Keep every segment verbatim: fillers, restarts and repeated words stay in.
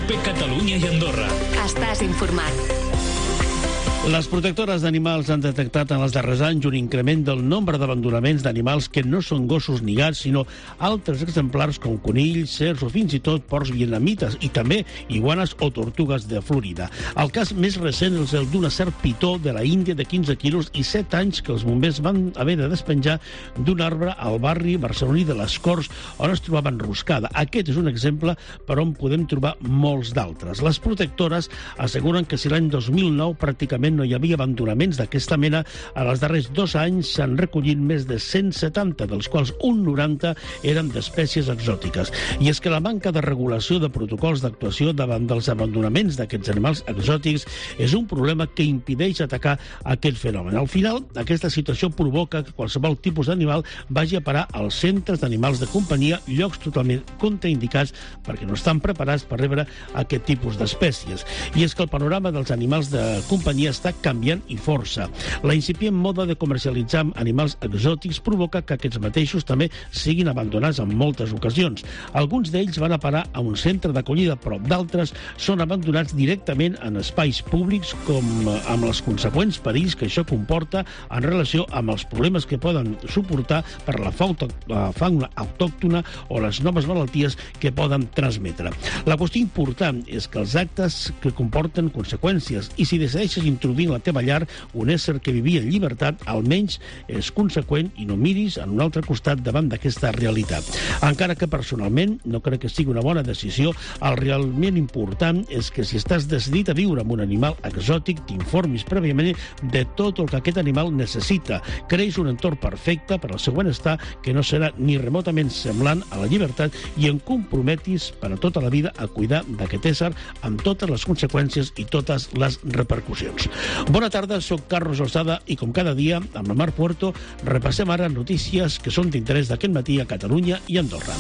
COPE Catalunya i Andorra. Estàs informat. Les protectores d'animals han detectat en els darrers anys un increment del nombre d'abandonaments d'animals que no són gossos ni gats, sinó altres exemplars com conills, cerds o fins i tot porcs vietnamites i també iguanes o tortugues de Florida. El cas més recent és el d'una serp pitó de la Índia de quinze quilos i set anys que els bombers van haver de despenjar d'un arbre al barri barceloní de les Corts, on es trobava enroscada. Aquest és un exemple per on podem trobar molts d'altres. Les protectores asseguren que si l'any dos mil nou pràcticament no hi havia abandonaments d'aquesta mena, en els darrers dos anys s'han recollit més de cent setanta, dels quals un noranta eren d'espècies exòtiques. I és que la manca de regulació de protocols d'actuació davant dels abandonaments d'aquests animals exòtics és un problema que impedeix atacar aquest fenomen. Al final, aquesta situació provoca que qualsevol tipus d'animal vagi a parar als centres d'animals de companyia, llocs totalment contraindicats perquè no estan preparats per rebre aquest tipus d'espècies. I és que el panorama dels animals de companyia està canviant i força. La incipient moda de comercialitzar animals exòtics provoca que aquests mateixos també siguin abandonats en moltes ocasions. Alguns d'ells van a parar a un centre d'acollida, però d'altres són abandonats directament en espais públics, com amb els conseqüents perills que això comporta en relació amb els problemes que poden suportar per la fauna autòctona o les noves malalties que poden transmetre. La qüestió important és que els actes que comporten conseqüències, i si decideixes introduir en la teva llar un ésser que vivia en llibertat, almenys és conseqüent i no miris en un altre costat davant d'aquesta realitat. Encara que personalment no crec que sigui una bona decisió, el realment important és que si estàs decidit a viure amb un animal exòtic, t'informis prèviament de tot el que aquest animal necessita. Creïs un entorn perfecte per al seu benestar que no serà ni remotament semblant a la llibertat i en comprometis per a tota la vida a cuidar d'aquest ésser amb totes les conseqüències i totes les repercussions. Bona tarda, soc Carlos Alzada i com cada dia, amb la Mar Puerto, repassem ara notícies que són d'interès d'aquest matí a Catalunya i Andorra.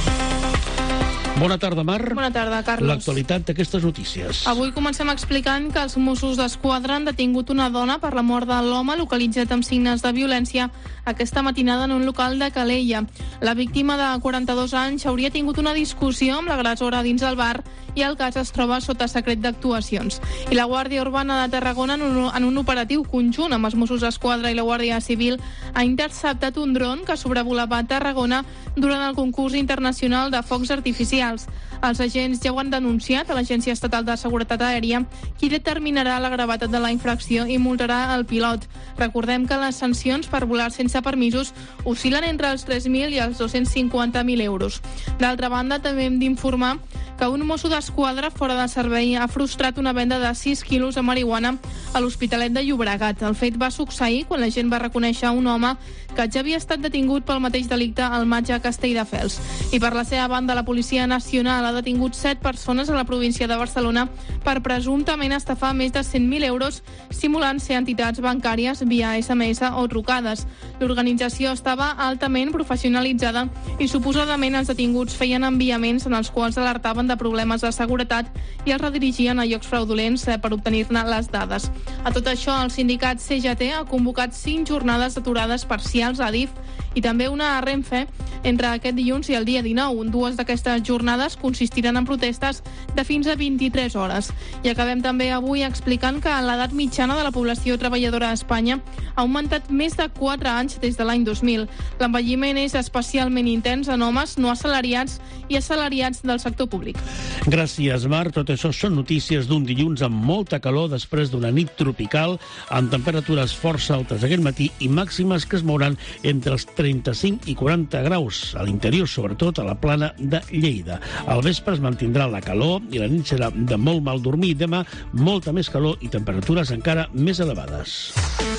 Bona tarda, Mar. Bona tarda, Carlos. L'actualitat d'aquestes notícies. Avui comencem explicant que els Mossos d'Esquadra han detingut una dona per la mort de l'home localitzat amb signes de violència aquesta matinada en un local de Calella. La víctima de quaranta-dos anys hauria tingut una discussió amb l'agressora dins el bar i el cas es troba sota secret d'actuacions. I la Guàrdia Urbana de Tarragona, en un, en un operatiu conjunt amb els Mossos d'Esquadra i la Guàrdia Civil, ha interceptat un dron que sobrevolava Tarragona durant el concurs internacional de focs artificials. Els agents ja ho han denunciat a l'Agència Estatal de Seguretat Aèria, qui determinarà la gravetat de la infracció i multarà el pilot. Recordem que les sancions per volar sense permisos oscil·len entre els tres mil i els dos-cents cinquanta mil euros. D'altra banda, també hem d'informar que un mosso d'esquadra fora de servei ha frustrat una venda de sis quilos de marihuana a l'Hospitalet de Llobregat. El fet va succeir quan la gent va reconèixer un home que ja havia estat detingut pel mateix delicte al maig a Castelldefels. I per la seva banda, la Policia Nacional ha detingut set persones a la província de Barcelona per presumptament estafar més de cent mil euros simulant ser entitats bancàries via esse eme esse o trucades. L'organització estava altament professionalitzada i suposadament els detinguts feien enviaments en els quals alertaven de problemes de seguretat i els redirigien a llocs fraudulents per obtenir-ne les dades. A tot això, el sindicat ce ge te ha convocat cinc jornades aturades parcials a DIF i també una a Renfe entre aquest dilluns i el dia dinou. Dues d'aquestes jornades consistiran en protestes de fins a vint-i-tres hores. I acabem també avui explicant que l'edat mitjana de la població treballadora a Espanya ha augmentat més de quatre anys des de l'any dos mil. L'envelliment és especialment intens en homes no assalariats i assalariats del sector públic. Gràcies, Mar. Tot això són notícies d'un dilluns amb molta calor després d'una nit tropical, amb temperatures força altes aquest matí i màximes que es mouran entre els trenta-cinc i quaranta graus, a l'interior, sobretot a la plana de Lleida. Al vespre es mantindrà la calor i la nit serà de molt mal dormir. Demà, molta més calor i temperatures encara més elevades.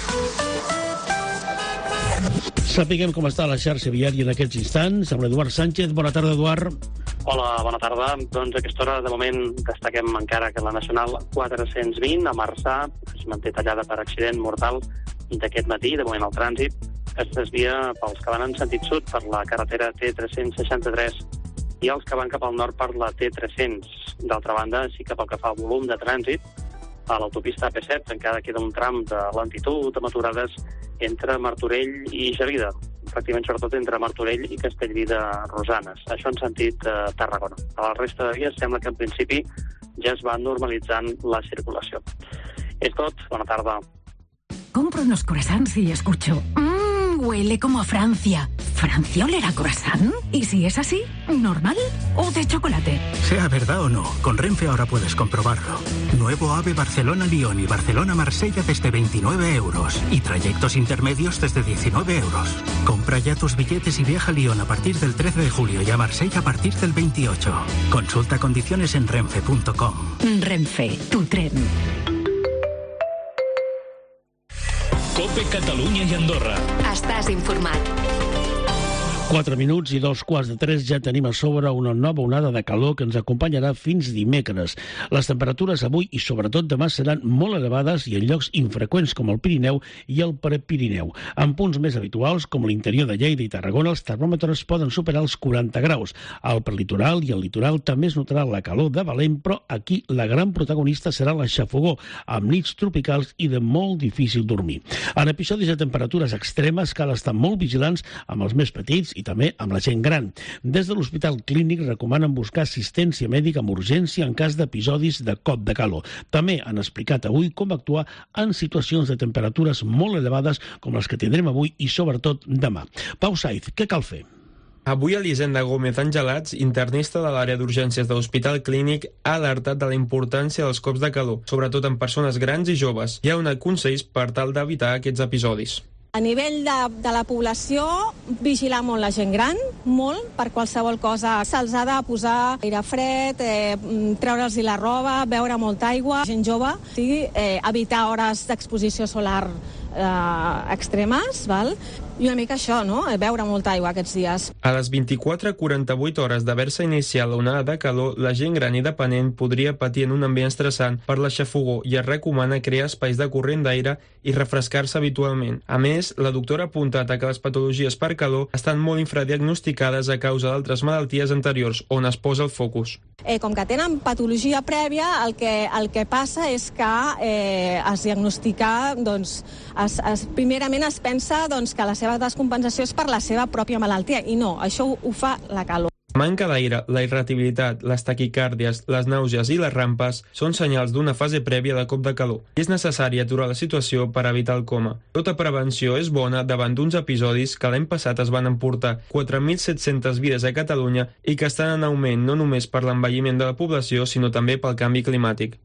Sapiguem com està la xarxa viària en aquests instants amb l'Eduard Sánchez. Bona tarda, Eduard. Hola, bona tarda. Doncs a aquesta hora, de moment, destaquem encara que la Nacional quatre-cents vint a Marçà es manté tallada per accident mortal d'aquest matí. De moment, el trànsit es desvia pels que van en sentit sud per la carretera te tres-cents seixanta-tres i els que van cap al nord per la te tres-cents. D'altra banda, sí que pel que fa al volum de trànsit, a l'autopista a pe set encara queda un tram de lentitud amb aturades entre Martorell i Gelida. pràcticament sobretot entre Martorell i Castellví de Rosanes. Això en sentit eh, Tarragona. A la resta de dies sembla que en principi ja es va normalitzant la circulació. És tot. Bona tarda. Compro unos croissants y escucho... Mmm, huele como a Francia. ¿Francia olerá croissant? ¿Y si es así, normal o de chocolate? Sea verdad o no, con Renfe ahora puedes comprobarlo. Nuevo AVE Barcelona-Lyon y Barcelona-Marsella desde veintinueve euros. Y trayectos intermedios desde diecinueve euros. Compra ya tus billetes y viaja a Lyon a partir del trece de julio y a Marsella a partir del veintiocho. Consulta condiciones en renfe punto com. Renfe, tu tren. COPE Catalunya i Andorra. Estàs informat. Quatre minuts i dos quarts de tres ja tenim a sobre una nova onada de calor que ens acompanyarà fins dimecres. Les temperatures avui i sobretot demà seran molt elevades i en llocs infreqüents com el Pirineu i el Prepirineu. En punts més habituals, com l'interior de Lleida i Tarragona, els termòmetres poden superar els quaranta graus. Al prelitoral i al litoral també es notarà la calor de valent, però aquí la gran protagonista serà la xafogor, amb nits tropicals i de molt difícil dormir. En episodis de temperatures extremes cal estar molt vigilants amb els més petits i també amb la gent gran. Des de l'Hospital Clínic recomanen buscar assistència mèdica amb urgència en cas d'episodis de cop de calor. També han explicat avui com actuar en situacions de temperatures molt elevades com les que tindrem avui i sobretot demà. Pau Saiz, què cal fer? Avui Elisenda Gómez Angelats, internista de l'àrea d'urgències de l'Hospital Clínic, ha alertat de la importància dels cops de calor, sobretot en persones grans i joves, i ha donat consells per tal d'evitar aquests episodis. A nivell de, de la població, vigilar molt la gent gran, molt, per qualsevol cosa. Se'ls ha de posar aire fred, eh, treure'ls la roba, beure molta aigua. Gent jove, sí, eh, evitar hores d'exposició solar eh, extremes, val? I una mica això, no? Beure molta aigua aquests dies. A les vint-i-quatre a quaranta-vuit hores d'haver-se iniciat l'onada de calor, la gent gran i dependent podria patir en un ambient estressant per la xafogor i es recomana crear espais de corrent d'aire i refrescar-se habitualment. A més, la doctora ha apuntat a que les patologies per calor estan molt infradiagnosticades a causa d'altres malalties anteriors, on es posa el focus. Eh, com que tenen patologia prèvia, el que, el que passa és que eh, es diagnostica, doncs, es, es, primerament es pensa doncs, que la seva descompensació és per la seva pròpia malaltia, i no, això ho, ho fa la calor. Manca d'aire, la irritabilitat, les taquicàrdies, les nàusees i les rampes són senyals d'una fase prèvia de cop de calor i és necessari aturar la situació per evitar el coma. Tota prevenció és bona davant d'uns episodis que l'any passat es van emportar quatre mil set-centes vides a Catalunya i que estan en augment no només per l'envelliment de la població, sinó també pel canvi climàtic.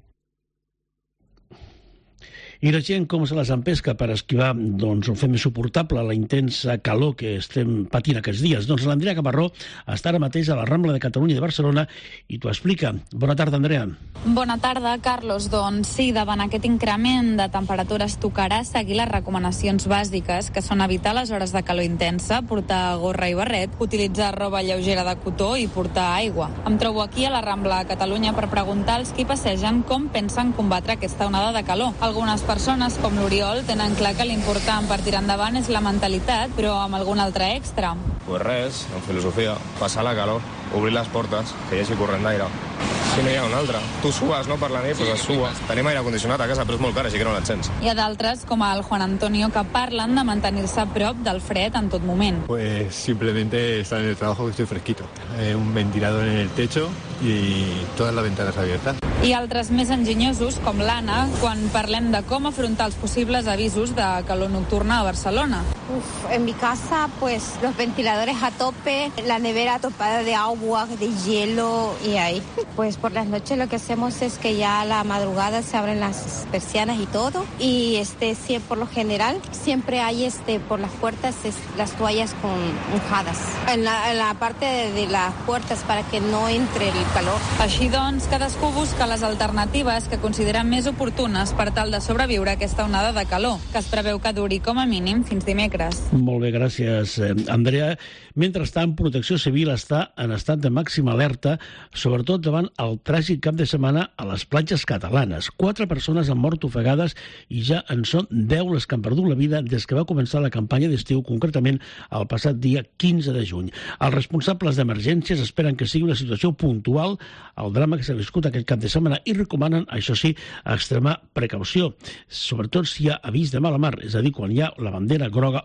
I la gent com se les empesca per esquivar, doncs, o fer més suportable la intensa calor que estem patint aquests dies? Doncs l'Andrea Camarró està ara mateix a la Rambla de Catalunya de Barcelona i t'ho explica. Bona tarda, Andrea. Bona tarda, Carlos. Doncs sí, davant aquest increment de temperatures tocarà seguir les recomanacions bàsiques, que són evitar les hores de calor intensa, portar gorra i barret, utilitzar roba lleugera de cotó i portar aigua. Em trobo aquí a la Rambla de Catalunya per preguntar als qui passegen com pensen combatre aquesta onada de calor. Algunes persones, com l'Oriol, tenen clar que l'important per tirar endavant és la mentalitat, però amb algun altre extra. Pues res, en filosofia, passar la calor, obrir les portes, que hi hagi corrent d'aire. Si no hi ha una altra. Tu sues, no, per la nit, doncs es sua. Tenim aire condicionat a casa, però és molt car, així que no l'encens. Hi ha d'altres, com el Juan Antonio, que parlen de mantenir-se a prop del fred en tot moment. Pues simplemente estar en el trabajo que estoy fresquito. Eh, un ventilador en el techo y todas las ventanas abiertas. I altres més enginyosos, com l'Anna, quan parlem de com afrontar els possibles avisos de calor nocturna a Barcelona. Uf, en mi casa, pues, los ventiladores a tope, la nevera topada de agua, de hielo y ahí. Pues por las noches lo que hacemos es que ya a la madrugada se abren las persianas y todo. Y este, sí, por lo general, siempre hay este, por las puertas es, las toallas con mojadas. En la, en la parte de, de las puertas para que no entre el calor. Així doncs, cadascú busca les alternatives que consideren més oportunes per tal de sobreviure a aquesta onada de calor, que es preveu que duri com a mínim fins dimecres. Molt bé, gràcies, Andrea. Mentrestant, Protecció Civil està en estat de màxima alerta, sobretot davant el tràgic cap de setmana a les platges catalanes. Quatre persones han mort ofegades i ja en són deu les que han perdut la vida des que va començar la campanya d'estiu, concretament el passat dia quinze de juny. Els responsables d'emergències esperen que sigui una situació puntual al drama que s'ha viscut aquest cap de setmana i recomanen, això sí, extremar precaució, sobretot si hi ha avís de mala mar, és a dir, quan hi ha la bandera groga o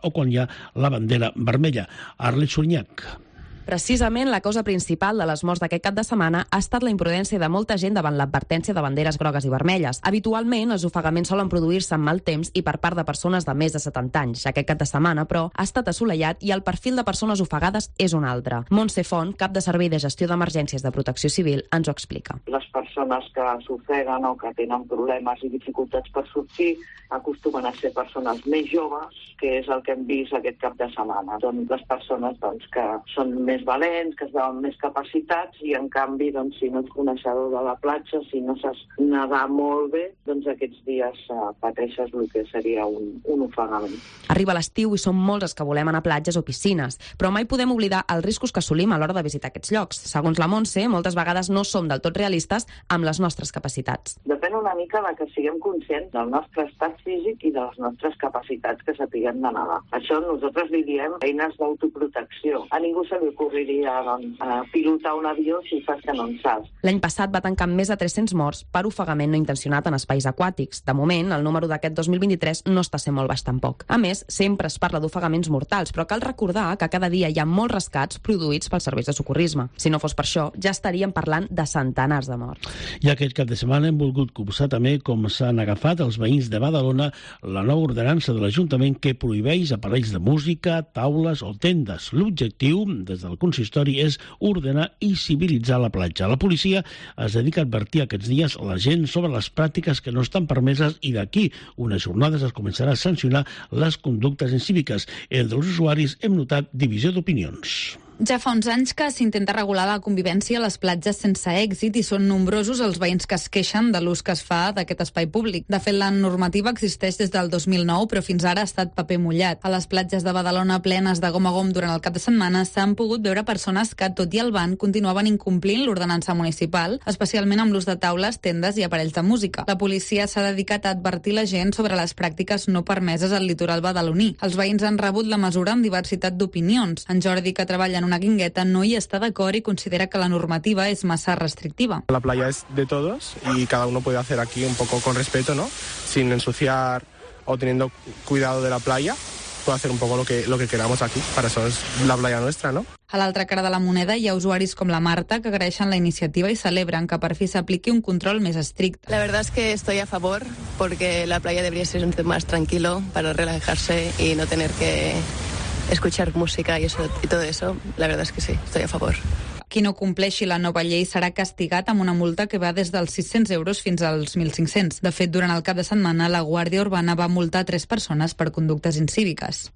o quan hi ha la bandera vermella. Arlet Sunyac. Precisament la causa principal de les morts d'aquest cap de setmana ha estat la imprudència de molta gent davant l'advertència de banderes grogues i vermelles. Habitualment, els ofegaments solen produir-se en mal temps i per part de persones de més de setanta anys. Aquest cap de setmana, però, ha estat assolellat i el perfil de persones ofegades és un altre. Montse Font, cap de Servei de Gestió d'Emergències de Protecció Civil, ens ho explica. Les persones que s'ofeguen o que tenen problemes i dificultats per sortir acostumen a ser persones més joves, que és el que hem vist aquest cap de setmana. Són les persones doncs, que són més valents, que es veuen més capacitats i, en canvi, doncs, si no ets coneixedor de la platja, si no saps nedar molt bé, doncs aquests dies uh, pateixes el que seria un, un ofegament. Arriba l'estiu i som molts els que volem anar a platges o piscines, però mai podem oblidar els riscos que assolim a l'hora de visitar aquests llocs. Segons la Montse, moltes vegades no som del tot realistes amb les nostres capacitats. Depèn una mica de que siguem conscients del nostre estat físic i de les nostres capacitats que sapiguem de nedar. Això nosaltres li diem eines d'autoprotecció. A ningú se li ocorreria doncs, a pilotar un avió si fas que no en saps. L'any passat va tancar amb més de tres-cents morts per ofegament no intencionat en espais aquàtics. De moment, el número d'aquest dos mil vint-i-tres no està sent molt baix tampoc. A més, sempre es parla d'ofegaments mortals, però cal recordar que cada dia hi ha molts rescats produïts pels serveis de socorrisme. Si no fos per això, ja estaríem parlant de centenars de morts. I aquest cap de setmana hem volgut copsar també com s'han agafat els veïns de Badalona la nova ordenança de l'Ajuntament que prohibeix aparells de música, taules o tendes. L'objectiu, des del consistori, és ordenar i civilitzar la platja. La policia es dedica a advertir aquests dies la gent sobre les pràctiques que no estan permeses i d'aquí unes jornades es començarà a sancionar les conductes incíviques. Entre els usuaris hem notat divisió d'opinions. Ja fa uns anys que s'intenta regular la convivència a les platges sense èxit i són nombrosos els veïns que es queixen de l'ús que es fa d'aquest espai públic. De fet, la normativa existeix des del dos mil nou, però fins ara ha estat paper mullat. A les platges de Badalona plenes de gom a gom durant el cap de setmana s'han pogut veure persones que, tot i el ban, continuaven incomplint l'ordenança municipal, especialment amb l'ús de taules, tendes i aparells de música. La policia s'ha dedicat a advertir la gent sobre les pràctiques no permeses al litoral badaloní. Els veïns han rebut la mesura amb diversitat d'opinions. En Jordi, que treballa en una guingueta, no hi està d'acord y considera que la normativa es más restrictiva. La playa es de todos y cada uno puede hacer aquí un poco con respeto, ¿no? Sin ensuciar o teniendo cuidado de la playa, puede hacer un poco lo que, lo que queramos aquí. Para eso es la playa nuestra, ¿no? A l'altra cara de la moneda hi ha usuaris com la Marta que agraeixen la iniciativa i celebren que per fi s'apliqui un control més estricte. La verdad es que estoy a favor porque la playa debería ser un tema más tranquilo para relajarse y no tener que escuchar música y, eso, y todo eso. La verdad es que sí, estoy a favor. Qui no compleixi la nova llei serà castigat amb una multa que va des dels sis-cents euros fins als mil cinc-cents. De fet, durant el cap de setmana, la Guàrdia Urbana va multar tres persones per conductes incíviques.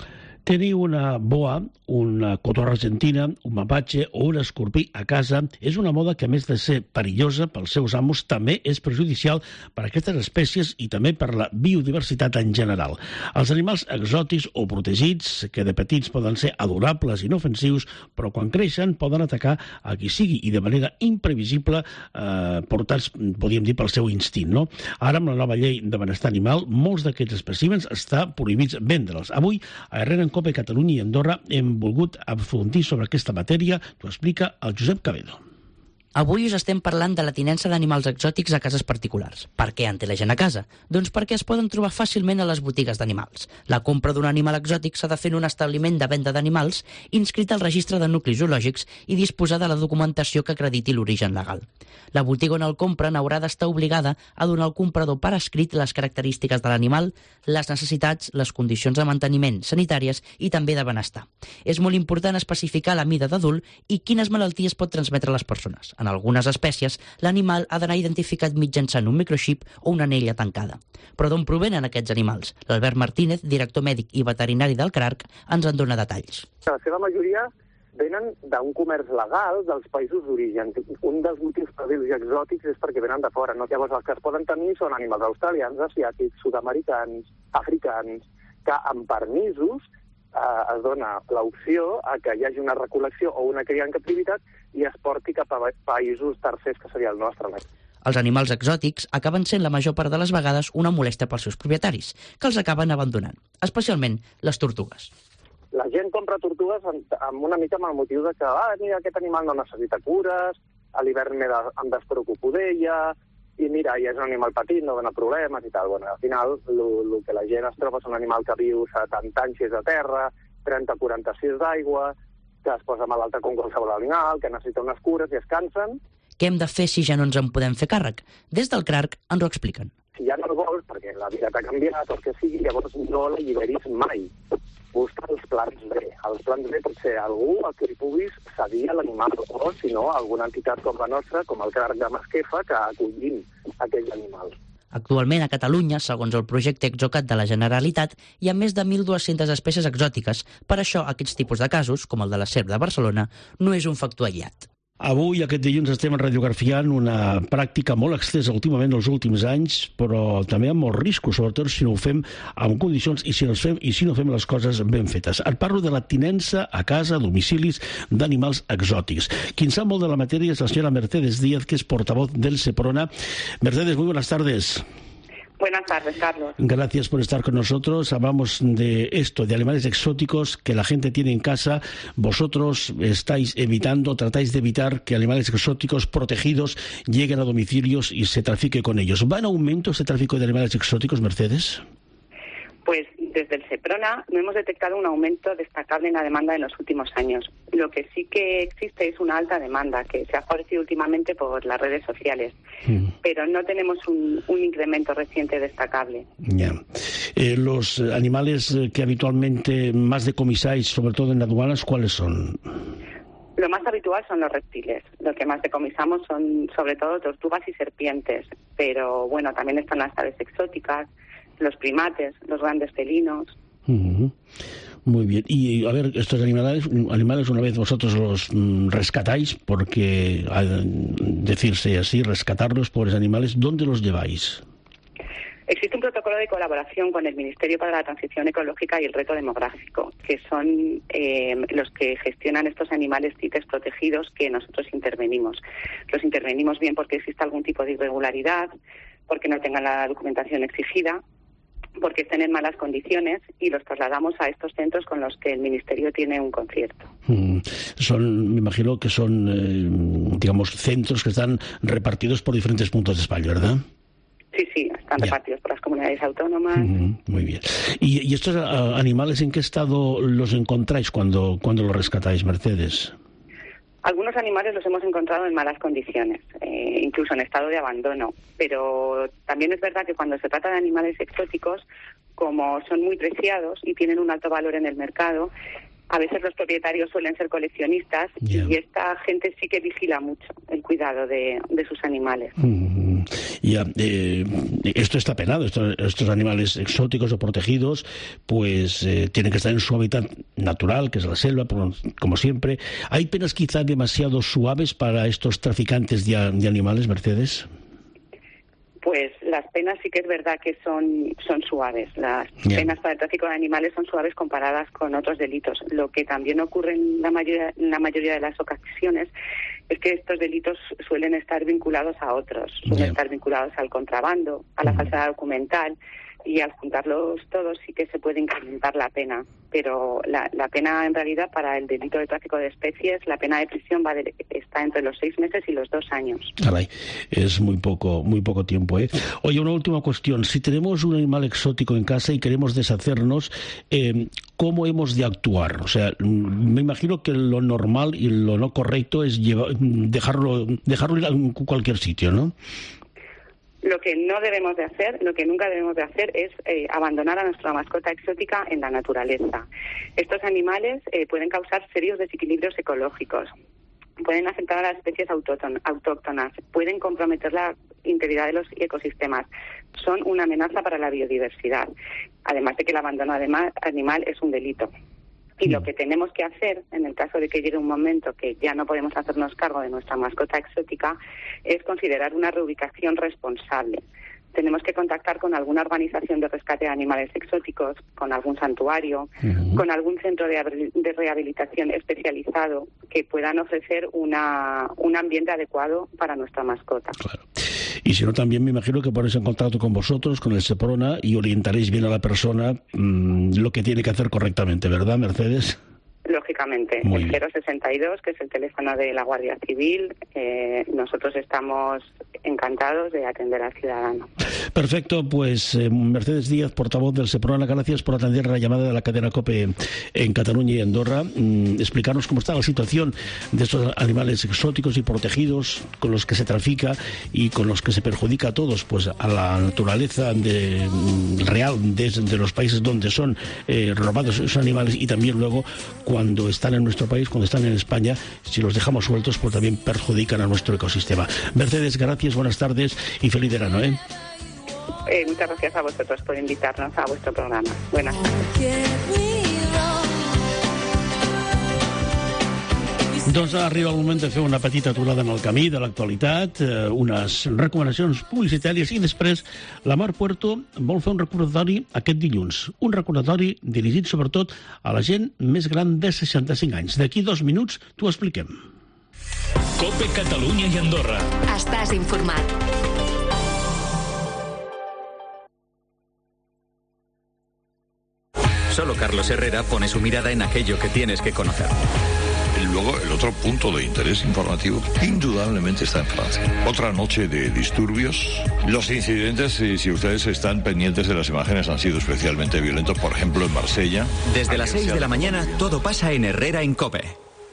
Tenir una boa, una cotorra argentina, un mapatge o un escorpí a casa és una moda que, a més de ser perillosa pels seus amos, també és perjudicial per a aquestes espècies i també per la biodiversitat en general. Els animals exòtics o protegits, que de petits poden ser adorables i inofensius, però quan creixen poden atacar a qui sigui i de manera imprevisible, eh, portats, podríem dir, pel seu instint, no? Ara, amb la nova llei de benestar animal, molts d'aquests espècimens està prohibits vendre'ls. Avui, a R N Cope Catalunya i Andorra hem volgut aprofundir sobre aquesta matèria. T'ho explica el Josep Cabedo. Avui us estem parlant de la tinença d'animals exòtics a cases particulars. Per què en té la gent a casa? Doncs perquè es poden trobar fàcilment a les botigues d'animals. La compra d'un animal exòtic s'ha de fer en un establiment de venda d'animals inscrit al registre de nuclis zoològics i disposar de la documentació que acrediti l'origen legal. La botiga on el compren haurà d'estar obligada a donar al comprador per escrit les característiques de l'animal, les necessitats, les condicions de manteniment sanitàries i també de benestar. És molt important especificar la mida d'adult i quines malalties pot transmetre a les persones. En algunes espècies, l'animal ha d'anar identificat mitjançant un microxip o una anella tancada. Però d'on provenen aquests animals? L'Albert Martínez, director mèdic i veterinari del CRARC, ens en dona detalls. La seva majoria venen d'un comerç legal dels països d'origen. Un dels motius per dir-los exòtics és perquè venen de fora. No? Llavors, els que es poden tenir són animals australians, asiàtics, sud-americans, africans, que amb permisos eh, es dona l'opció a que hi hagi una recol·lecció o una cria en captivitat i es porti cap a països tercers, que seria el nostre. Els animals exòtics acaben sent la major part de les vegades una molèstia pels seus propietaris, que els acaben abandonant, especialment les tortugues. La gent compra tortugues amb, amb una mica amb el motiu de que ah, mira, aquest animal no necessita cures, a l'hivern em despreocupo d'ella, i mira, i és un animal petit, no dona problemes i tal. Bueno, al final, el que la gent es troba és un animal que viu setanta anys a terra, trenta a quaranta-sis d'aigua, que es posa malalta com qualsevol animal, que necessita unes cures i es cansen. Què hem de fer si ja no ens en podem fer càrrec? Des del C R A C ens ho expliquen. Si ja no el vols, perquè la vida t'ha canviat o el que sigui, llavors no l'alliberis mai. Busca els plans B. Els plans B pot ser algú a qui li puguis cedir a l'animal, o, si no, alguna entitat com la nostra, com el C R A C de Masquefa, que acollim aquell animal. Actualment, a Catalunya, segons el projecte Exocat de la Generalitat, hi ha més de mil dues-centes espècies exòtiques. Per això, aquests tipus de casos, com el de la serp de Barcelona, no és un factor aïllat. Avui, aquest dilluns, estem radiografiant una pràctica molt extesa últimament els últims anys, però també amb molts riscos, sobretot si no ho fem en condicions i si no fem, i si no fem les coses ben fetes. Et parlo de la tinença a casa, a domicilis, d'animals exòtics. Qui en sap molt de la matèria és la senyora Mercedes Díaz, que es portavoz del Seprona. Mercedes, muy buenas tardes. Buenas tardes, Carlos. Gracias por estar con nosotros. Hablamos de esto, de animales exóticos que la gente tiene en casa. Vosotros estáis evitando, tratáis de evitar que animales exóticos protegidos lleguen a domicilios y se trafique con ellos. ¿Va en aumento este tráfico de animales exóticos, Mercedes? Pues desde el Seprona no hemos detectado un aumento destacable en la demanda en los últimos años. Lo que sí que existe es una alta demanda que se ha favorecido últimamente por las redes sociales, mm. pero no tenemos un, un incremento reciente destacable. Ya. Eh, los animales que habitualmente más decomisáis, sobre todo en aduanas, ¿cuáles son? Lo más habitual son los reptiles. Lo que más decomisamos son sobre todo tortugas y serpientes, pero bueno, también están las aves exóticas, los primates, los grandes felinos. Uh-huh. Muy bien. Y a ver, estos animales, animales una vez vosotros los mm, rescatáis, porque al decirse así, rescatar los pobres animales, ¿dónde los lleváis? Existe un protocolo de colaboración con el Ministerio para la Transición Ecológica y el Reto Demográfico, que son eh, los que gestionan estos animales CITES protegidos que nosotros intervenimos. Los intervenimos bien porque existe algún tipo de irregularidad, porque no tengan la documentación exigida, porque estén en malas condiciones, y los trasladamos a estos centros con los que el Ministerio tiene un concierto. Mm, son, me imagino que son, eh, digamos, centros que están repartidos por diferentes puntos de España, ¿verdad? Sí, sí, están ya. repartidos por las comunidades autónomas. Mm, muy bien. ¿Y, y estos uh, animales en qué estado los encontráis cuando, cuando los rescatáis, Mercedes? Algunos animales los hemos encontrado en malas condiciones, eh, incluso en estado de abandono, pero también es verdad que cuando se trata de animales exóticos, como son muy preciados y tienen un alto valor en el mercado, a veces los propietarios suelen ser coleccionistas yeah. y esta gente sí que vigila mucho el cuidado de, de sus animales. Mm, ya, eh, esto está penado, esto, estos animales exóticos o protegidos pues eh, tienen que estar en su hábitat natural, que es la selva, por, como siempre. ¿Hay penas quizá demasiado suaves para estos traficantes de, de animales, Mercedes? Pues las penas sí que es verdad que son, son suaves. Las yeah. penas para el tráfico de animales son suaves comparadas con otros delitos. Lo que también ocurre en la mayoría, en la mayoría de las ocasiones es que estos delitos suelen estar vinculados a otros. Suelen yeah. estar vinculados al contrabando, a la mm. falsedad documental, y al juntarlos todos sí que se puede incrementar la pena. Pero la, la pena en realidad para el delito de tráfico de especies, la pena de prisión va de, está entre los seis meses y los dos años. Caray, es muy poco, muy poco tiempo, ¿eh? Oye, una última cuestión. Si tenemos un animal exótico en casa y queremos deshacernos, eh, ¿cómo hemos de actuar? O sea, me imagino que lo normal y lo no correcto es llevar, dejarlo, dejarlo ir a cualquier sitio, ¿no? Lo que no debemos de hacer, lo que nunca debemos de hacer es eh, abandonar a nuestra mascota exótica en la naturaleza. Estos animales eh, pueden causar serios desequilibrios ecológicos, pueden afectar a las especies autóctonas, pueden comprometer la integridad de los ecosistemas, son una amenaza para la biodiversidad, además de que el abandono animal es un delito. Y lo que tenemos que hacer, en el caso de que llegue un momento que ya no podemos hacernos cargo de nuestra mascota exótica, es considerar una reubicación responsable. Tenemos que contactar con alguna organización de rescate de animales exóticos, con algún santuario, uh-huh. con algún centro de, de rehabilitación especializado que puedan ofrecer una, un ambiente adecuado para nuestra mascota. Claro. Y si no, también me imagino que ponéis en contacto con vosotros, con el Seprona, y orientaréis bien a la persona mmm, lo que tiene que hacer correctamente, ¿verdad, Mercedes? Lógicamente. lógicamente. Muy el bien. cero sesenta y dos, que es el teléfono de la Guardia Civil, eh, nosotros estamos encantados de atender al ciudadano. Perfecto, pues eh, Mercedes Díaz, portavoz del Seprona, gracias por atender la llamada de la cadena COPE en Cataluña y Andorra. Mm, explicarnos cómo está la situación de estos animales exóticos y protegidos con los que se trafica y con los que se perjudica a todos, pues a la naturaleza de, mm, real de, de los países donde son eh, robados esos animales, y también luego cuando están en nuestro país, cuando están en España, si los dejamos sueltos, pues también perjudican a nuestro ecosistema. Mercedes, gracias, buenas tardes y feliz verano, ¿eh? Eh, muchas gracias a vosotros por invitarnos a vuestro programa. Buenas Doncs arriba el moment de fer una petita aturada en el camí de l'actualitat, eh, unes recomanacions publicitàries, i després la Mar Puerto vol fer un recordatori aquest dilluns. Un recordatori dirigit sobretot a la gent més gran de seixanta-cinc anys. D'aquí dos minuts t'ho expliquem. COPE Catalunya i Andorra. Estàs informat. Solo Carlos Herrera pone su mirada en aquello que tienes que conocer. Y luego el otro punto de interés informativo indudablemente está en Francia. Otra noche de disturbios. Los incidentes, si, si ustedes están pendientes de las imágenes, han sido especialmente violentos, por ejemplo en Marsella. Desde las seis de la mañana todo pasa en Herrera en COPE.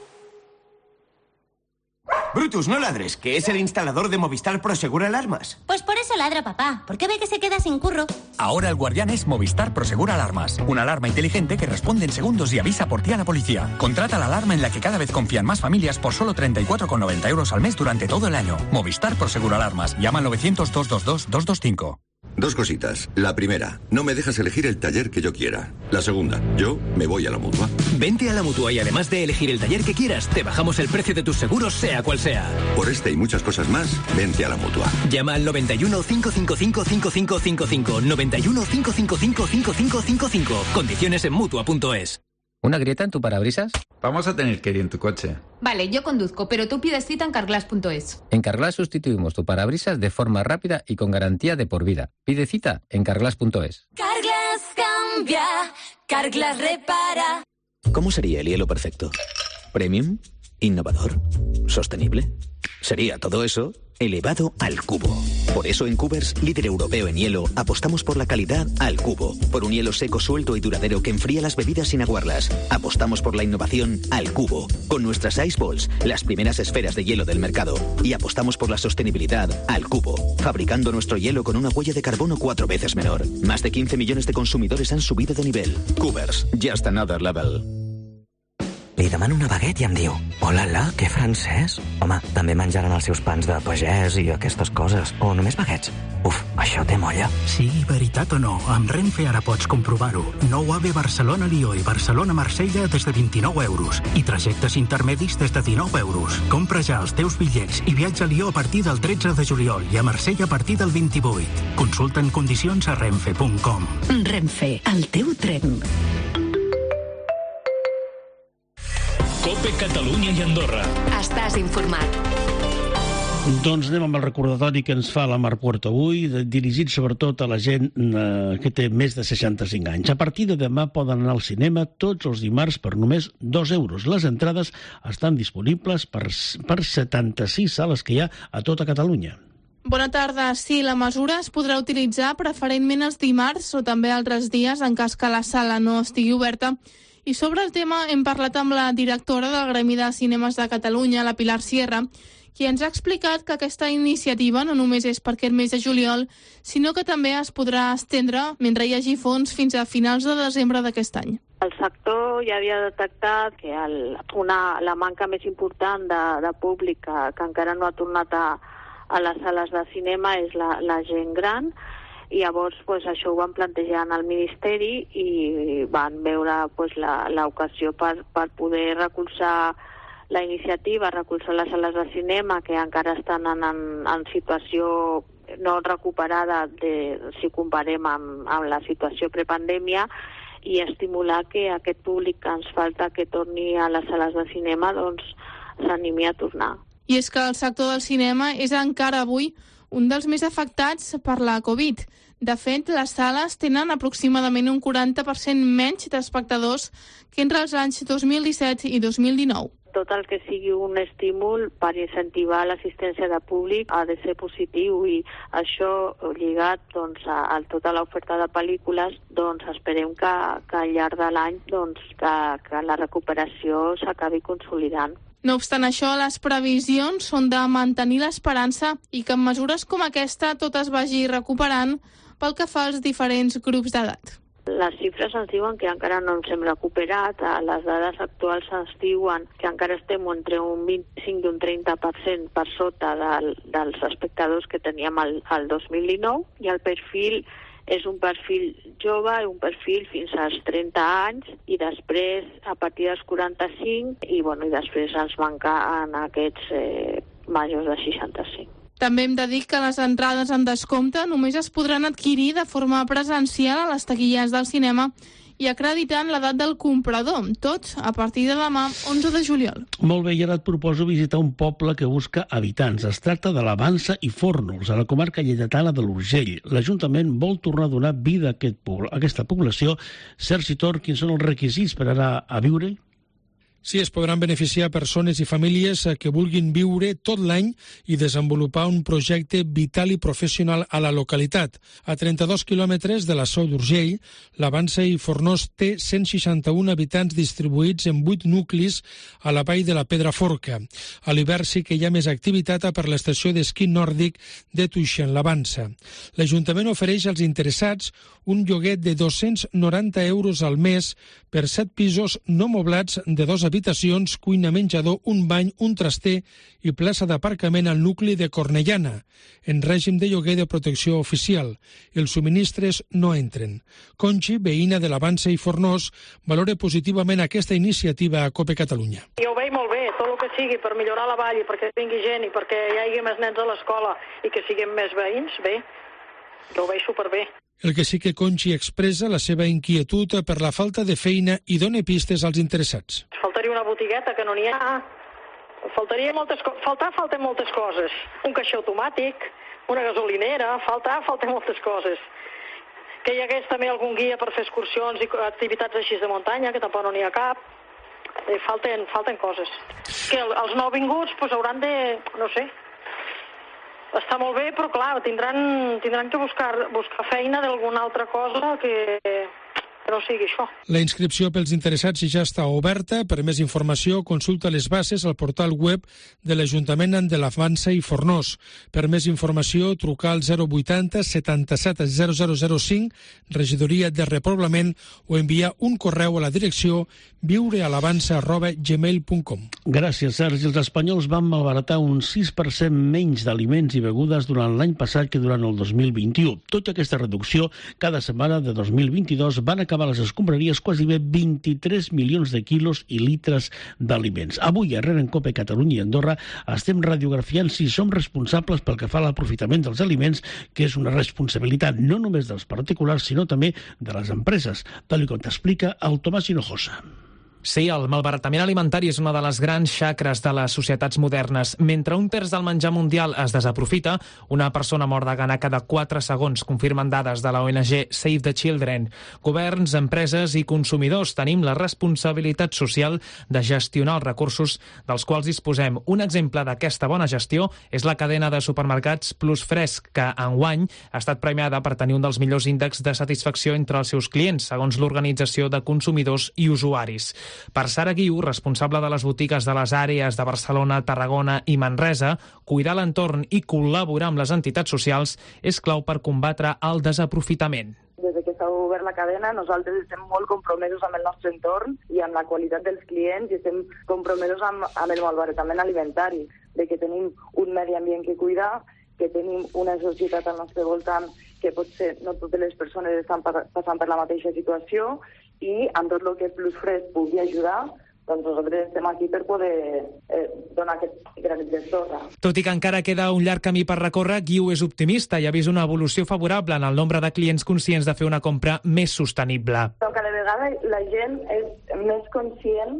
Brutus, no ladres, que es el instalador de Movistar Prosegur Alarmas. Pues por eso ladra papá, porque ve que se queda sin curro. Ahora el guardián es Movistar Prosegur Alarmas. Una alarma inteligente que responde en segundos y avisa por ti a la policía. Contrata la alarma en la que cada vez confían más familias por solo treinta y cuatro con noventa euros al mes durante todo el año. Movistar Prosegur Alarmas. Llama al novecientos, doscientos veintidós, doscientos veinticinco. Dos cositas. La primera, no me dejas elegir el taller que yo quiera. La segunda, yo me voy a la Mutua. Vente a la Mutua y además de elegir el taller que quieras, te bajamos el precio de tus seguros, sea cual sea. Por este y muchas cosas más, vente a la Mutua. Llama al noventa y uno, cinco cinco cinco, cinco cinco cinco cinco, noventa y uno, cinco cinco cinco, cinco cinco cinco cinco. Condiciones en Mutua punto es. ¿Una grieta en tu parabrisas? Vamos a tener que ir en tu coche. Vale, yo conduzco, pero tú pides cita en carglass punto es. En Carglass sustituimos tu parabrisas de forma rápida y con garantía de por vida. Pide cita en carglass punto es. Carglass cambia, Carglass repara. ¿Cómo sería el hielo perfecto? ¿Premium? ¿Innovador? ¿Sostenible? Sería todo eso elevado al cubo. Por eso en Cubers, líder europeo en hielo, apostamos por la calidad al cubo. Por un hielo seco, suelto y duradero que enfría las bebidas sin aguarlas. Apostamos por la innovación al cubo. Con nuestras Ice Balls, las primeras esferas de hielo del mercado. Y apostamos por la sostenibilidad al cubo. Fabricando nuestro hielo con una huella de carbono cuatro veces menor. Más de quince millones de consumidores han subido de nivel. Cubers, just another level. Li demano una baguette i em diu «Hola, la, que francès?» Home, també menjaran els seus pans de pagès i aquestes coses. O només baguettes. Uf, això té molla. Sí, veritat o no, amb Renfe ara pots comprovar-ho. Nou AVE Barcelona-Lió i Barcelona-Marsella des de vint-i-nou euros. I trajectes intermedis des de dinou euros. Compra ja els teus bitllets i viatja a Lió a partir del tretze de juliol i a Marsella a partir del vint-i-vuit. Consulta en condicions a renfe punt com. Renfe, el teu tren. COPE Catalunya i Andorra. Estàs informat. Doncs anem amb el recordatori que ens fa la Mar Puerto avui, dirigit sobretot a la gent eh, que té més de seixanta-cinc anys. A partir de demà poden anar al cinema tots els dimarts per només dos euros. Les entrades estan disponibles per, per setanta-sis sales que hi ha a tota Catalunya. Bona tarda. Sí, la mesura es podrà utilitzar preferentment els dimarts o també altres dies en cas que la sala no estigui oberta. I sobre el tema hem parlat amb la directora del Gremi de Cinemes de Catalunya, la Pilar Sierra, qui ens ha explicat que aquesta iniciativa no només és per aquest mes de juliol, sinó que també es podrà estendre mentre hi hagi fons fins a finals de desembre d'aquest any. El sector ja havia detectat que el, una, la manca més important de, de públic que, que encara no ha tornat a, a les sales de cinema és la, la gent gran. I llavors pues, això ho van plantejar en el Ministeri i van veure pues, l'ocasió per, per poder recolzar la iniciativa, recolzar les sales de cinema que encara estan en, en, en situació no recuperada de, si comparem amb, amb la situació prepandèmia, i estimular que aquest públic que ens falta que torni a les sales de cinema doncs s'animi a tornar. I és que el sector del cinema és encara avui un dels més afectats per la Covid. De fet, les sales tenen aproximadament un quaranta per cent menys d'espectadors que entre els anys dos mil disset i dos mil dinou. Tot el que sigui un estímul per incentivar l'assistència de públic ha de ser positiu i això lligat doncs, a, a tota l'oferta de pel·lícules, doncs esperem que, que al llarg de l'any doncs, que, que la recuperació s'acabi consolidant. No obstant això, les previsions són de mantenir l'esperança i que amb mesures com aquesta tot es vagi recuperant pel que fa als diferents grups d'edat. Les xifres ens diuen que encara no ens hem recuperat. Les dades actuals ens diuen que encara estem entre un vint-i-cinc i un trenta per cent per sota del, dels espectadors que teníem el, el dos mil dinou i el perfil és un perfil jove, un perfil fins als trenta anys i després a partir dels quaranta-cinc i, bueno, i després ens manca en aquests eh, majors de seixanta-cinc. També hem de dir que les entrades en descompte només es podran adquirir de forma presencial a les taquilles del cinema i acreditant l'edat del comprador, tot a partir de demà, onze de juliol. Molt bé, i ara et proposo visitar un poble que busca habitants. Es tracta de la Vansa i Fórnols, a la comarca lleidatana de l'Urgell. L'Ajuntament vol tornar a donar vida a aquest poble, a aquesta població. Sergi Tor, quins són els requisits per anar a viure? Sí, es podran beneficiar persones i famílies que vulguin viure tot l'any i desenvolupar un projecte vital i professional a la localitat. A trenta-dos quilòmetres de la Seu d'Urgell, la Vansa i Fornós té cent seixanta-un habitants distribuïts en vuit nuclis a la vall de la Pedraforca. A l'hivern sí que hi ha més activitat per l'estació d'esquí nòrdic de Tuixen, la Vansa. L'Ajuntament ofereix als interessats un lloguer de dos-cents noranta euros al mes per set pisos no moblats de dos habitacions, cuina, menjador, un bany, un traster i plaça d'aparcament al nucli de Cornellana, en règim de lloguer de protecció oficial. Els subministres no entren. Conchi, veïna de la Vansa i Fornós, valora positivament aquesta iniciativa a COPE Catalunya. Jo ho veig molt bé, tot el que sigui per millorar la vall i perquè vingui gent i perquè hi hagi més nens a l'escola i que siguem més veïns, bé, jo ho veig superbé. El que sí que Conchi expressa la seva inquietud per la falta de feina i dona pistes als interessats. Faltaria una botigueta que no n'hi ha, faltaria moltes co- faltar, falten moltes coses. Un caixer automàtic, una gasolinera, faltar, falten moltes coses. Que hi hagués també algun guia per fer excursions i activitats així de muntanya, que tampoc no n'hi ha cap. Eh, falten, falten coses. Que el, els nouvinguts pues, hauran de, no sé, està molt bé, però clar, tindran, tindran que buscar, buscar feina d'alguna altra cosa que, que no sigui això. La inscripció pels interessats ja està oberta. Per més informació, consulta les bases al portal web de l'Ajuntament de la Vansa i Fornós. Per més informació, trucar al zero vuitanta setanta-set zero zero zero cinc, regidoria de repoblament, o enviar un correu a la direcció viurealavansa arroba gmail punt com. Gràcies, Sergi. Els espanyols van malbaratar un sis per cent menys d'aliments i begudes durant l'any passat que durant el dos mil vint-i-u. Tot i aquesta reducció, cada setmana de dos mil vint-i-dos van acabar a les escombraries quasi bé vint-i-tres milions de quilos i litres d'aliments. Avui, a REN COPE Catalunya i Andorra, estem radiografiant si som responsables pel que fa a l'aprofitament dels aliments, que és una responsabilitat no només dels particulars, sinó també de les empreses, tal com t'explica el Tomàs Hinojosa. Sí, el malbaratament alimentari és una de les grans xacres de les societats modernes. Mentre un terç del menjar mundial es desaprofita, una persona mor de gana cada quatre segons, confirmen dades de la O N G Save the Children. Governs, empreses i consumidors tenim la responsabilitat social de gestionar els recursos dels quals disposem. Un exemple d'aquesta bona gestió és la cadena de supermercats Plus Fresc, que enguany ha estat premiada per tenir un dels millors índexs de satisfacció entre els seus clients, segons l'Organització de Consumidors i Usuaris. Per Sara Guiu, responsable de les botigues de les àrees de Barcelona, Tarragona i Manresa, cuidar l'entorn i col·laborar amb les entitats socials és clau per combatre el desaprofitament. Des que s'ha obert la cadena, nosaltres estem molt compromesos amb el nostre entorn i amb la qualitat dels clients i estem compromesos amb, amb el malbaratament alimentari, de que tenim un medi ambient que cuidar, que tenim una societat al nostre voltant que potser no totes les persones estan passant per la mateixa situació i amb tot el que Plus Fresc pugui ajudar, doncs nosaltres estem aquí per poder eh, donar aquest granet de sorra. Tot i que encara queda un llarg camí per recórrer, Guiu és optimista i ha vist una evolució favorable en el nombre de clients conscients de fer una compra més sostenible. Però cada vegada la gent és més conscient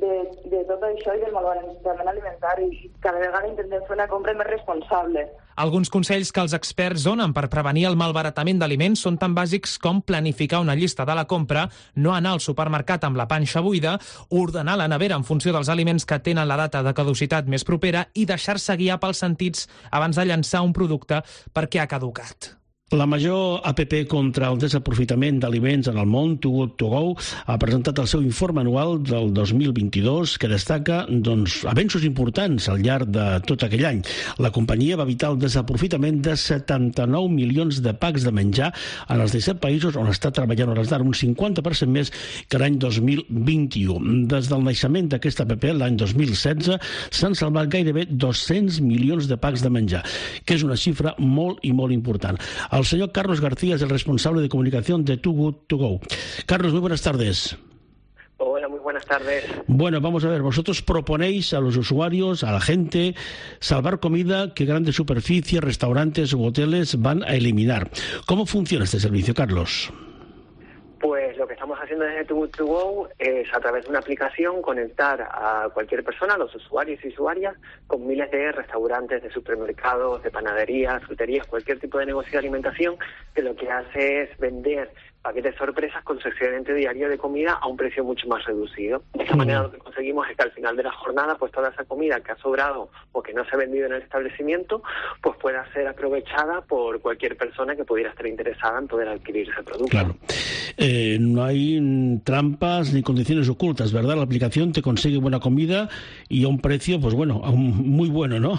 de, de tot això i del malbaratament alimentari. I cada vegada intentem fer una compra més responsable. Alguns consells que els experts donen per prevenir el malbaratament d'aliments són tan bàsics com planificar una llista de la compra, no anar al supermercat amb la panxa buida, ordenar la nevera en funció dels aliments que tenen la data de caducitat més propera i deixar-se guiar pels sentits abans de llançar un producte perquè ha caducat. La major A P P contra el desaprofitament d'aliments en el món, Too Good To Go, ha presentat el seu informe anual del dos mil vint-i-dos que destaca doncs, avenços importants al llarg de tot aquell any. La companyia va evitar el desaprofitament de setanta-nou milions de packs de menjar en els disset països on està treballant a hores d'ara, un cinquanta per cent més que l'any dos mil vint-i-u. Des del naixement d'aquesta A P P, l'any dos mil setze, s'han salvat gairebé dos-cents milions de packs de menjar, que és una xifra molt i molt important. El señor Carlos García es el responsable de comunicación de Too Good To Go. Carlos, muy buenas tardes. Hola, muy buenas tardes. Bueno, vamos a ver, vosotros proponéis a los usuarios, a la gente, salvar comida que grandes superficies, restaurantes u hoteles van a eliminar. ¿Cómo funciona este servicio, Carlos? Pues lo que estamos haciendo desde Too Good To Go es, a través de una aplicación, conectar a cualquier persona, a los usuarios y usuarias, con miles de restaurantes, de supermercados, de panaderías, fruterías, cualquier tipo de negocio de alimentación, que lo que hace es vender paquetes sorpresas con su excedente diario de comida a un precio mucho más reducido. De esta manera lo que conseguimos es que al final de la jornada, pues toda esa comida que ha sobrado o que no se ha vendido en el establecimiento, pues pueda ser aprovechada por cualquier persona que pudiera estar interesada en poder adquirir ese producto. Claro. Eh, no hay trampas ni condiciones ocultas, ¿verdad? La aplicación te consigue buena comida y a un precio, pues bueno, a un, muy bueno, ¿no?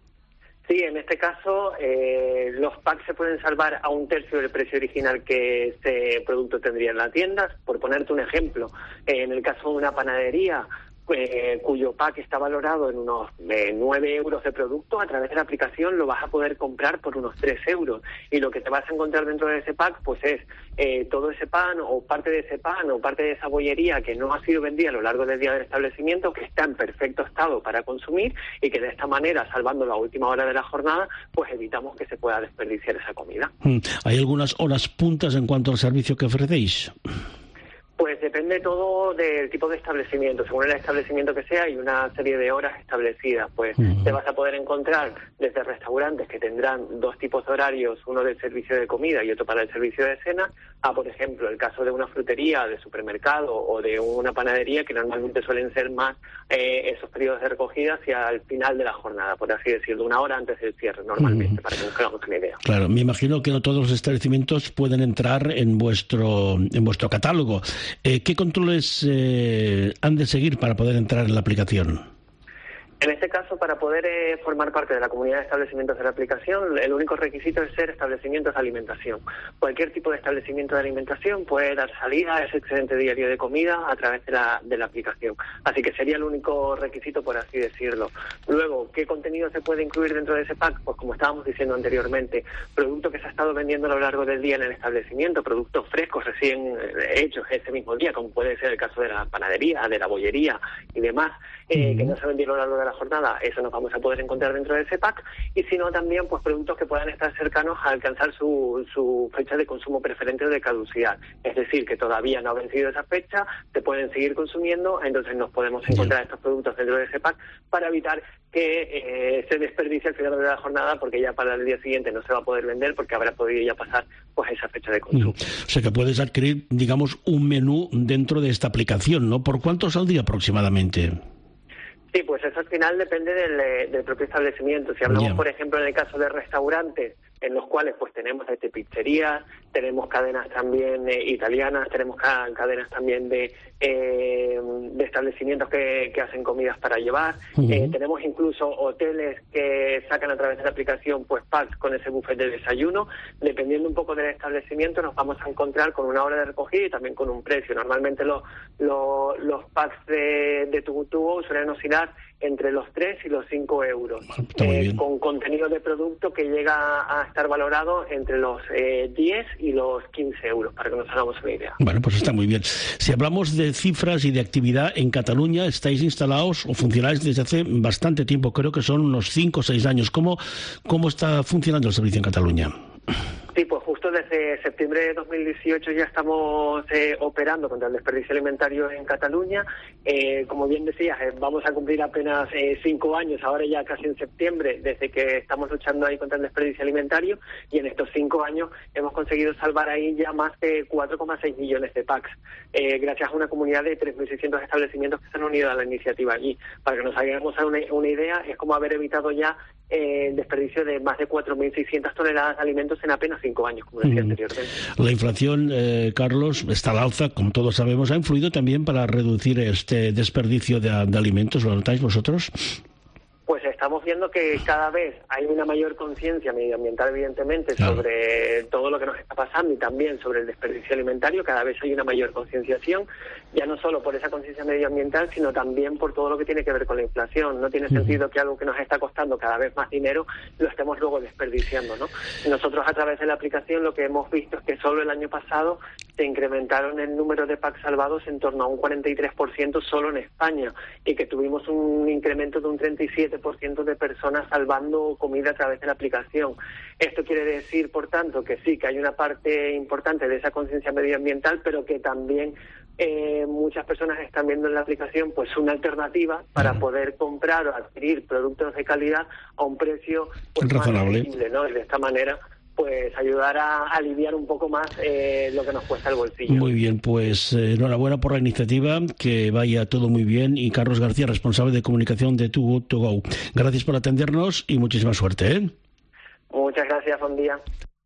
Sí, en este caso eh, los packs se pueden salvar a un tercio del precio original que este producto tendría en la tienda. Por ponerte un ejemplo, eh, en el caso de una panadería, Eh, cuyo pack está valorado en unos eh, nueve euros de producto, a través de la aplicación lo vas a poder comprar por unos tres euros. Y lo que te vas a encontrar dentro de ese pack pues es eh, todo ese pan o parte de ese pan o parte de esa bollería que no ha sido vendida a lo largo del día del establecimiento, que está en perfecto estado para consumir y que de esta manera, salvando la última hora de la jornada, pues evitamos que se pueda desperdiciar esa comida. ¿Hay algunas horas puntas en cuanto al servicio que ofrecéis? Pues depende todo del tipo de establecimiento. Según el establecimiento que sea, hay una serie de horas establecidas. Pues uh-huh. te vas a poder encontrar desde restaurantes que tendrán dos tipos de horarios, uno del servicio de comida y otro para el servicio de cena, a, por ejemplo, el caso de una frutería, de supermercado o de una panadería, que normalmente suelen ser más eh, esos periodos de recogida hacia el final de la jornada, por así decirlo, una hora antes del cierre, normalmente, uh-huh. para que nos hagamos una idea. Claro, me imagino que no todos los establecimientos pueden entrar en vuestro, en vuestro catálogo. Eh, ¿Qué controles eh, han de seguir para poder entrar en la aplicación? En este caso, para poder eh, formar parte de la comunidad de establecimientos de la aplicación, el único requisito es ser establecimientos de alimentación. Cualquier tipo de establecimiento de alimentación puede dar salida a ese excedente diario de comida a través de la, de la aplicación. Así que sería el único requisito, por así decirlo. Luego, ¿qué contenido se puede incluir dentro de ese pack? Pues como estábamos diciendo anteriormente, producto que se ha estado vendiendo a lo largo del día en el establecimiento, productos frescos, recién hechos ese mismo día, como puede ser el caso de la panadería, de la bollería y demás, eh, mm. que no se vendieron a lo largo de la jornada, eso nos vamos a poder encontrar dentro de ese pack, y si no también pues productos que puedan estar cercanos a alcanzar su, su fecha de consumo preferente o de caducidad, es decir, que todavía no ha vencido esa fecha, se pueden seguir consumiendo, entonces nos podemos encontrar estos productos dentro de ese pack para evitar que eh, se desperdicie al final de la jornada, porque ya para el día siguiente no se va a poder vender porque habrá podido ya pasar pues esa fecha de consumo. Mm. O sea que puedes adquirir, digamos, un menú dentro de esta aplicación, ¿no? ¿Por cuántos al día aproximadamente? Sí, pues eso al final depende del, del propio establecimiento. Si hablamos, yeah. por ejemplo, en el caso de restaurantes, en los cuales pues tenemos desde pizzerías, tenemos cadenas también eh, italianas, tenemos ca cadenas también de, eh, de establecimientos que, que hacen comidas para llevar, uh-huh. eh, tenemos incluso hoteles que sacan a través de la aplicación pues packs con ese buffet de desayuno. Dependiendo un poco del establecimiento nos vamos a encontrar con una hora de recogida y también con un precio. Normalmente lo, lo, los packs de, de Too Good To Go suelen oscilar entre los tres y los cinco euros, eh, con contenido de producto que llega a estar valorado entre los eh, diez y los quince euros, para que nos hagamos una idea. Bueno, pues está muy bien. Si hablamos de cifras y de actividad en Cataluña, estáis instalados o funcionáis desde hace bastante tiempo, creo que son unos cinco o seis años. ¿Cómo, cómo está funcionando el servicio en Cataluña? Sí, pues justo desde septiembre de dos mil dieciocho ya estamos eh, operando contra el desperdicio alimentario en Cataluña. Eh, como bien decías, eh, vamos a cumplir apenas eh, cinco años, ahora ya casi en septiembre, desde que estamos luchando ahí contra el desperdicio alimentario, y en estos cinco años hemos conseguido salvar ahí ya más de cuatro coma seis millones de packs, eh, gracias a una comunidad de tres mil seiscientos establecimientos que se han unido a la iniciativa allí. Para que nos hagamos una, una idea, es como haber evitado ya eh, el desperdicio de más de cuatro mil seiscientas toneladas de alimentos en apenas cinco años, como decía mm. anteriormente. La inflación, eh, Carlos, está al alza, como todos sabemos. ¿Ha influido también para reducir este desperdicio de, de alimentos? ¿Lo notáis vosotros? Pues estamos viendo que cada vez hay una mayor conciencia medioambiental, evidentemente, claro, sobre todo lo que nos está pasando y también sobre el desperdicio alimentario. Cada vez hay una mayor concienciación, ya no solo por esa conciencia medioambiental, sino también por todo lo que tiene que ver con la inflación. No tiene uh-huh. sentido que algo que nos está costando cada vez más dinero lo estemos luego desperdiciando, ¿no? Nosotros, a través de la aplicación, lo que hemos visto es que solo el año pasado se incrementaron el número de packs salvados en torno a un cuarenta y tres por ciento solo en España, y que tuvimos un incremento de un treinta y siete por ciento de personas salvando comida a través de la aplicación. Esto quiere decir, por tanto, que sí, que hay una parte importante de esa conciencia medioambiental, pero que también eh, muchas personas están viendo en la aplicación pues una alternativa para poder comprar o adquirir productos de calidad a un precio pues, razonable, más accesible, ¿no? Y de esta manera pues ayudar a aliviar un poco más eh, lo que nos cuesta el bolsillo. Muy bien, pues eh, enhorabuena por la iniciativa, que vaya todo muy bien. Y Carlos García, responsable de comunicación de Too Good To Go. Gracias por atendernos y muchísima suerte, ¿eh? Muchas gracias, buen día.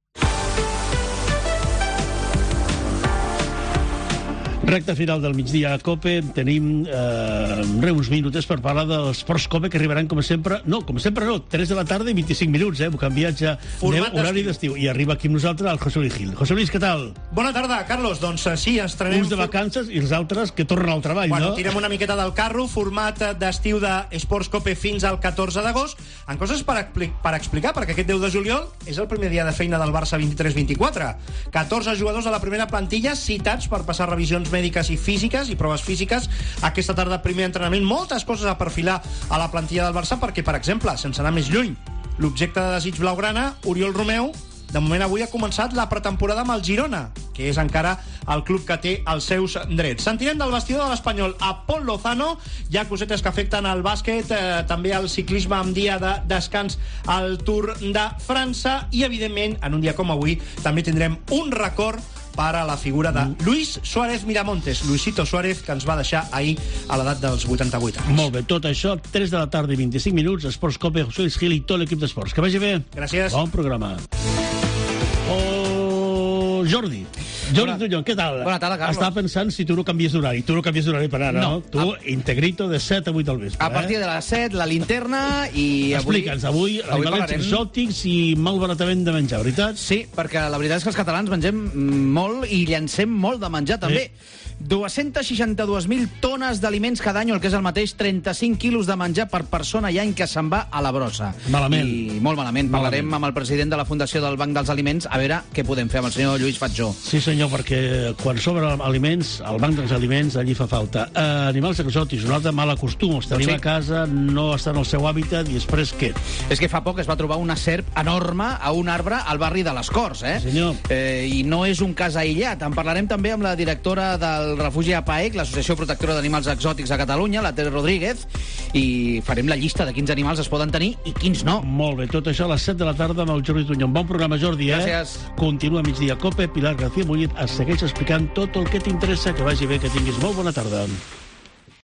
Recta final del migdia a COPE. Tenim eh, uns minuts per parlar dels Ports COPE, que arribaran com sempre, no, com sempre no, tres de la tarda i vint-i-cinc minuts, eh? Hem canviat ja horari d'estiu. I arriba aquí amb nosaltres el José Luis Gil. José Luis, què tal? Bona tarda, Carlos. Doncs sí, estrenem... Uns de vacances i els altres que tornen al treball, bueno, no? Tirem una miqueta del carro, format d'estiu d'Esports COPE fins al catorze d'agost, en coses per, per explicar, perquè aquest deu de juliol és el primer dia de feina del Barça vint-i-tres vint-i-quatre. catorze jugadors de la primera plantilla citats per passar revisions mèdiques i físiques i proves físiques. Aquesta tarda primer entrenament, moltes coses a perfilar a la plantilla del Barça, perquè, per exemple, sense anar més lluny, l'objecte de desig blaugrana, Oriol Romeu, de moment avui ha començat la pretemporada amb el Girona, que és encara el club que té els seus drets. Sentirem del vestidor de l'Espanyol a Pol Lozano. Hi ha cosetes que afecten el bàsquet, eh, també el ciclisme amb dia de descans al Tour de França, i evidentment, en un dia com avui, també tindrem un record per a la figura de Luis Suárez Miramontes, Luisito Suárez, que ens va deixar ahir a l'edat dels vuitanta-vuit anys. Molt bé, tot això, tres de la tarda i vint-i-cinc minuts, Esports COPE, José Luis Gil i tot l'equip d'esports. Que vagi bé. Gràcies. Bon programa. Oh, Jordi. Jordi Tullón, què tal? Bona tarda, Carlos. Estava pensant si tu no canvies d'horari. Tu no canvies d'horari per ara, no? no? Tu, a... integrito de set a vuit del vespre. A partir de les set, la linterna i... Explica'ns, avui, avui animalets exòtics i malbaratament de menjar, veritat? Sí, perquè la veritat és que els catalans mengem molt i llancem molt de menjar, també. Sí. dos-centes seixanta-dues mil tones d'aliments cada any, el que és el mateix, trenta-cinc quilos de menjar per persona i any que se'n va a la brossa. Malament. I molt malament. Parlarem malament. amb el president de la Fundació del Banc dels Aliments a veure què podem fer amb el senyor Lluís Fatjó. Sí, senyor, perquè quan sobren aliments, al Banc dels Aliments, allí fa falta. Uh, animals exòtics, un altre mal acostum. Els tenim sí. a casa, no estan al seu hàbitat, i després què? És que fa poc es va trobar una serp enorme a un arbre al barri de les Corts, eh? Sí, senyor. Eh, I no és un cas aïllat. En parlarem també amb la directora del refugi APAEC, l'Associació Protectora d'Animals Exòtics a Catalunya, la Tere Rodríguez, i farem la llista de quins animals es poden tenir i quins no. Molt bé, tot això a les set de la tarda amb el Jordi Tunyón. Bon programa, Jordi, eh? Gràcies. Continua a migdia COPE, Pilar García Mollet es segueix explicant tot el que t'interessa. Que vagi bé, que tinguis molt bona tarda.